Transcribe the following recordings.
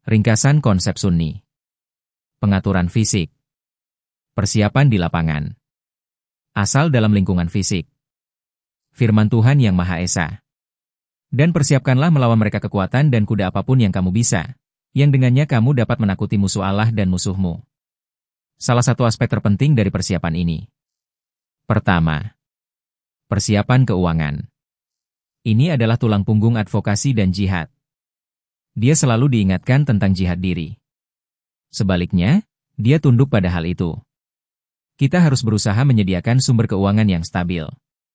Ringkasan konsep Sunni. Pengaturan fisik. Persiapan di lapangan. Asal dalam lingkungan fisik. Firman Tuhan yang Maha Esa. Dan persiapkanlah melawan mereka kekuatan dan kuda apapun yang kamu bisa, yang dengannya kamu dapat menakuti musuh Allah dan musuhmu. Salah satu aspek terpenting dari persiapan ini. Pertama, persiapan keuangan. Ini adalah tulang punggung advokasi dan jihad. Dia selalu diingatkan tentang jihad diri. Sebaliknya, dia tunduk pada hal itu. Kita harus berusaha menyediakan sumber keuangan yang stabil.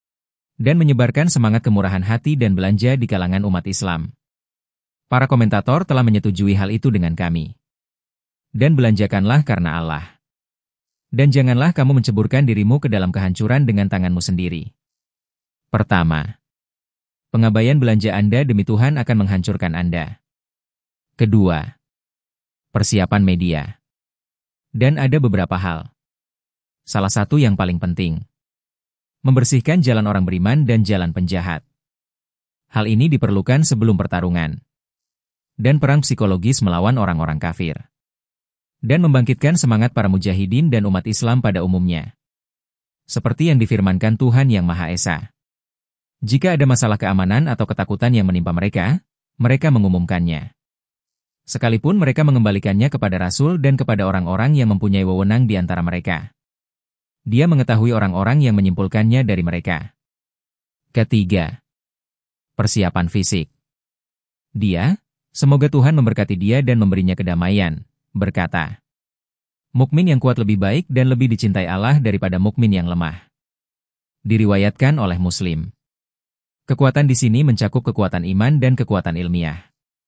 Dan menyebarkan semangat kemurahan hati dan belanja di kalangan umat Islam. Para komentator telah menyetujui hal itu dengan kami. Dan belanjakanlah karena Allah. Dan janganlah kamu menceburkan dirimu ke dalam kehancuran dengan tanganmu sendiri. Pertama, pengabaian belanja Anda demi Tuhan akan menghancurkan Anda. Kedua, persiapan media. Dan ada beberapa hal. Salah satu yang paling penting. Membersihkan jalan orang beriman dan jalan penjahat. Hal ini diperlukan sebelum pertarungan. Dan perang psikologis melawan orang-orang kafir. Dan membangkitkan semangat para mujahidin dan umat Islam pada umumnya. Seperti yang difirmankan Tuhan yang Maha Esa. Jika ada masalah keamanan atau ketakutan yang menimpa mereka, mereka mengumumkannya. Sekalipun mereka mengembalikannya kepada Rasul dan kepada orang-orang yang mempunyai wewenang di antara mereka. Dia mengetahui orang-orang yang menyimpulkannya dari mereka. Ketiga, persiapan fisik. Dia, semoga Tuhan memberkati dia dan memberinya kedamaian, berkata, mukmin yang kuat lebih baik dan lebih dicintai Allah daripada mukmin yang lemah. Diriwayatkan oleh Muslim. Kekuatan di sini mencakup kekuatan iman dan kekuatan ilmiah.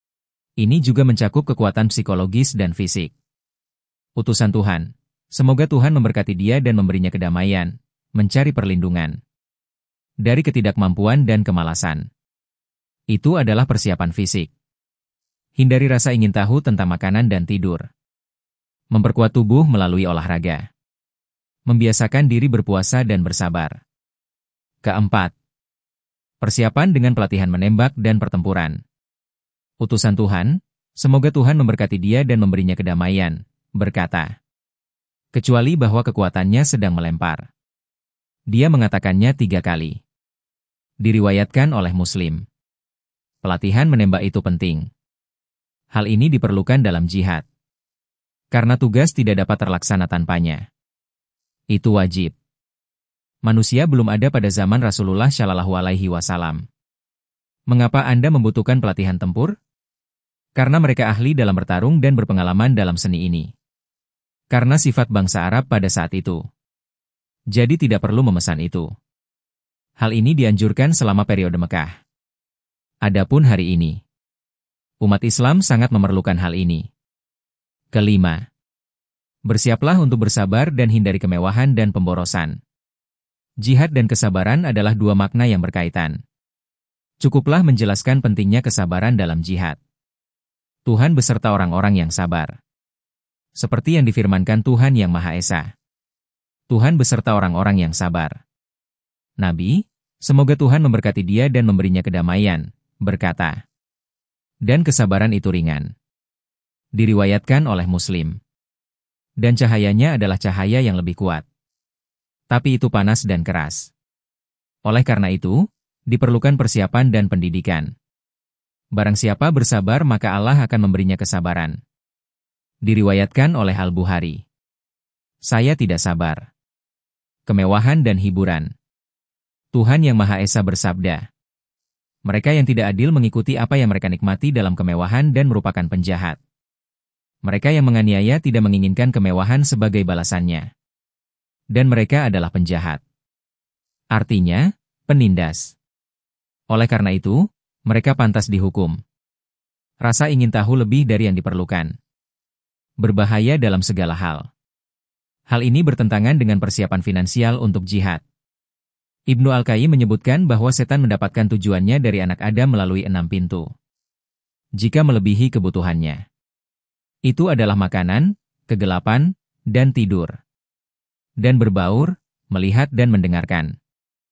Ini juga mencakup kekuatan psikologis dan fisik. Utusan Tuhan, semoga Tuhan memberkati dia dan memberinya kedamaian, mencari perlindungan dari ketidakmampuan dan kemalasan. Itu adalah persiapan fisik. Hindari rasa ingin tahu tentang makanan dan tidur. Memperkuat tubuh melalui olahraga. Membiasakan diri berpuasa dan bersabar. Keempat, persiapan dengan pelatihan menembak dan pertempuran. Utusan Tuhan, semoga Tuhan memberkati dia dan memberinya kedamaian, berkata. Kecuali bahwa kekuatannya sedang melempar. Dia mengatakannya 3 kali. Diriwayatkan oleh Muslim. Pelatihan menembak itu penting. Hal ini diperlukan dalam jihad. Karena tugas tidak dapat terlaksana tanpanya. Itu wajib. Manusia belum ada pada zaman Rasulullah Shallallahu Alaihi Wasallam. Mengapa Anda membutuhkan pelatihan tempur? Karena mereka ahli dalam bertarung dan berpengalaman dalam seni ini. Karena sifat bangsa Arab pada saat itu. Jadi tidak perlu memesan itu. Hal ini dianjurkan selama periode Mekah. Adapun hari ini, umat Islam sangat memerlukan hal ini. Kelima, bersiaplah untuk bersabar dan hindari kemewahan dan pemborosan. Jihad dan kesabaran adalah 2 makna yang berkaitan. Cukuplah menjelaskan pentingnya kesabaran dalam jihad. Tuhan beserta orang-orang yang sabar. Seperti yang difirmankan Tuhan yang Maha Esa. Tuhan beserta orang-orang yang sabar. Nabi, semoga Tuhan memberkati dia dan memberinya kedamaian, berkata. Dan kesabaran itu ringan. Diriwayatkan oleh Muslim. Dan cahayanya adalah cahaya yang lebih kuat. Tapi itu panas dan keras. Oleh karena itu, diperlukan persiapan dan pendidikan. Barang siapa bersabar maka Allah akan memberinya kesabaran. Diriwayatkan oleh Al-Bukhari. Saya tidak sabar. Kemewahan dan hiburan. Tuhan yang Maha Esa bersabda. Mereka yang tidak adil mengikuti apa yang mereka nikmati dalam kemewahan dan merupakan penjahat. Mereka yang menganiaya tidak menginginkan kemewahan sebagai balasannya. Dan mereka adalah penjahat. Artinya, penindas. Oleh karena itu, mereka pantas dihukum. Rasa ingin tahu lebih dari yang diperlukan. Berbahaya dalam segala hal. Hal ini bertentangan dengan persiapan finansial untuk jihad. Ibnu Al-Qayyim menyebutkan bahwa setan mendapatkan tujuannya dari anak Adam melalui 6 pintu. Jika melebihi kebutuhannya. Itu adalah makanan, kegelapan, dan tidur. Dan berbaur, melihat dan mendengarkan.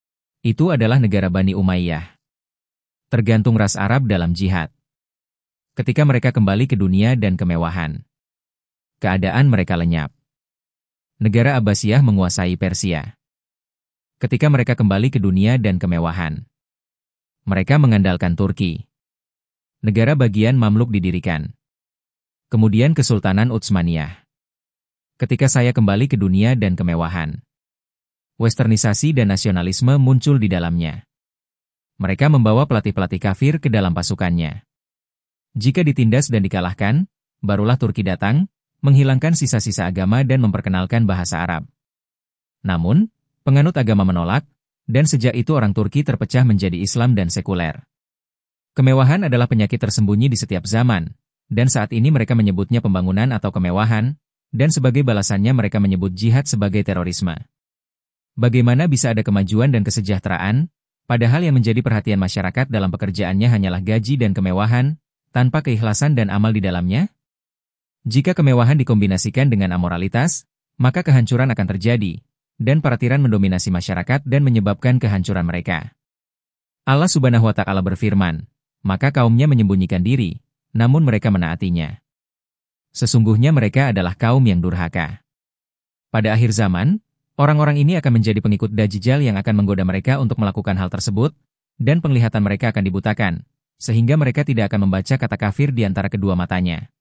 Itu adalah negara Bani Umayyah. Tergantung ras Arab dalam jihad. Ketika mereka kembali ke dunia dan kemewahan, keadaan mereka lenyap. Negara Abbasiyah menguasai Persia. Ketika mereka kembali ke dunia dan kemewahan, mereka mengandalkan Turki. Negara bagian Mamluk didirikan. Kemudian Kesultanan Utsmaniyah. Ketika saya kembali ke dunia dan kemewahan, westernisasi dan nasionalisme muncul di dalamnya. Mereka membawa pelatih-pelatih kafir ke dalam pasukannya. Jika ditindas dan dikalahkan, barulah Turki datang, menghilangkan sisa-sisa agama dan memperkenalkan bahasa Arab. Namun, penganut agama menolak, dan sejak itu orang Turki terpecah menjadi Islam dan sekuler. Kemewahan adalah penyakit tersembunyi di setiap zaman, dan saat ini mereka menyebutnya pembangunan atau kemewahan, dan sebagai balasannya mereka menyebut jihad sebagai terorisme. Bagaimana bisa ada kemajuan dan kesejahteraan, padahal yang menjadi perhatian masyarakat dalam pekerjaannya hanyalah gaji dan kemewahan, tanpa keikhlasan dan amal di dalamnya? Jika kemewahan dikombinasikan dengan amoralitas, maka kehancuran akan terjadi, dan para tiran mendominasi masyarakat dan menyebabkan kehancuran mereka. Allah Subhanahu wa Ta'ala berfirman, maka kaumnya menyembunyikan diri, namun mereka menaatinya. Sesungguhnya mereka adalah kaum yang durhaka. Pada akhir zaman, orang-orang ini akan menjadi pengikut Dajjal yang akan menggoda mereka untuk melakukan hal tersebut, dan penglihatan mereka akan dibutakan, sehingga mereka tidak akan membaca kata kafir di antara kedua matanya.